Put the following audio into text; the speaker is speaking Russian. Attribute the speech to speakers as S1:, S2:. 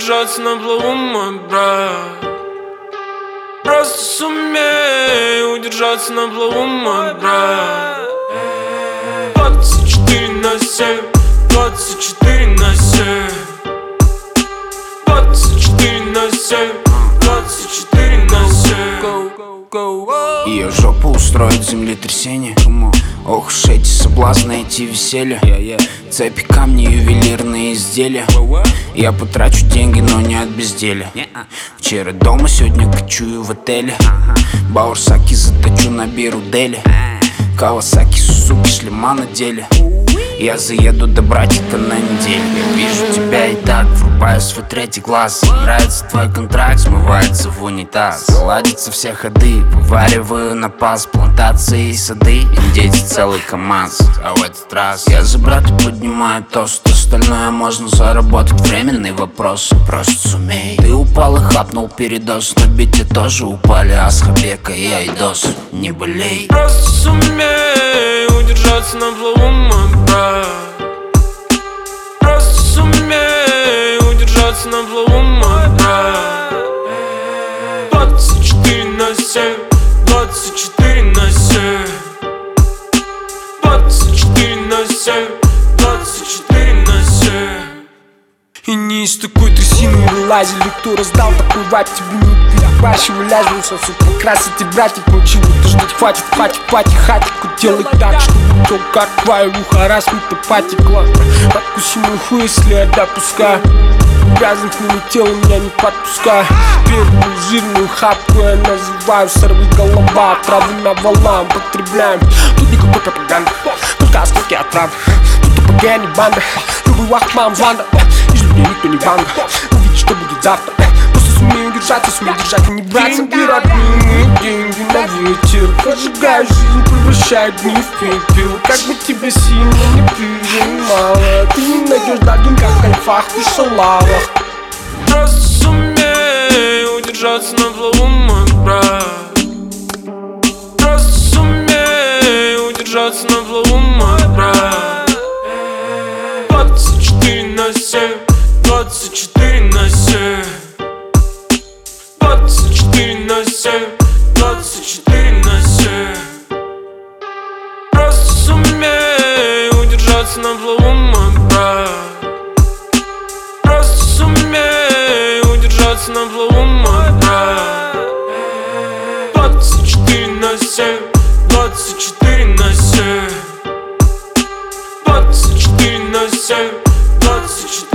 S1: удержаться на плаву, мой брат. Просто сумей удержаться на плаву, мой брат. 24/7, 24/7, 24/7, 24/7.
S2: Ее жопу устроит землетрясение. Ох уж эти соблазны, эти веселья. Цепи, камни, ювелирные изделия. Я потрачу деньги, но не от безделия. Вчера дома, сегодня кочую в отеле. Баурсаки заточу на Бирудели. Кавасаки, Сузуки, шлема на деле. Я заеду до братика на неделю. Я вижу тебя и так, врубаю свой третий глаз. Нравится твой контракт, смывается в унитаз. Ладятся все ходы, вывариваю на пас. Плантации и сады, индейцы целый КамАЗ. А в этот раз я за брата поднимаю тост. Остальное можно заработать, временный вопрос. Просто сумей. Ты упал и хапнул передоз. На бите тоже упали Асхабека и Айдос. Не болей.
S1: Просто сумей удержаться на плаву, мой брат. Просто сумей удержаться на плаву, мой брат. 24/7, 24/7, 24/7, 24/7.
S3: И не из такой трясины вылазили, кто раздал такой вайп, тебе не перебарщивай, ляжнулся, сука, красить и братик, ну чего-то ждать хватит, хватит, пати, хатику, делай так, чтобы то, как твою харасмента потекла. Откуси мой хуй, если я допускаю, грязных мимо тела меня не подпускай. Первую жирную хапку я называю сорви голова, травы навалам потребляем. Тут никакой пропаганды, только осколки от правды. Тут ТПГ, не банда, любой вахман, банда. Из людей никто не банга, увидишь, что будет завтра. Просто сумею удержаться, сумею держать и не браться. Деньги родные, деньги на ветер. Поджигаю жизнь, превращаю дни в пепел. Как бы тебя сильно не прижимало, ты не найдешь догонка в кайфах и шалавах.
S1: Просто сумей удержаться на плаву, мой брат. Просто сумей удержаться на плаву, мой брат. 24/7, 24/7, 24/7, 24/7. Просто сумей удержаться на плаву, мой брат. Просто сумей удержаться на плаву, мой брат. 24/7, 24/7, 24/7, 24/7.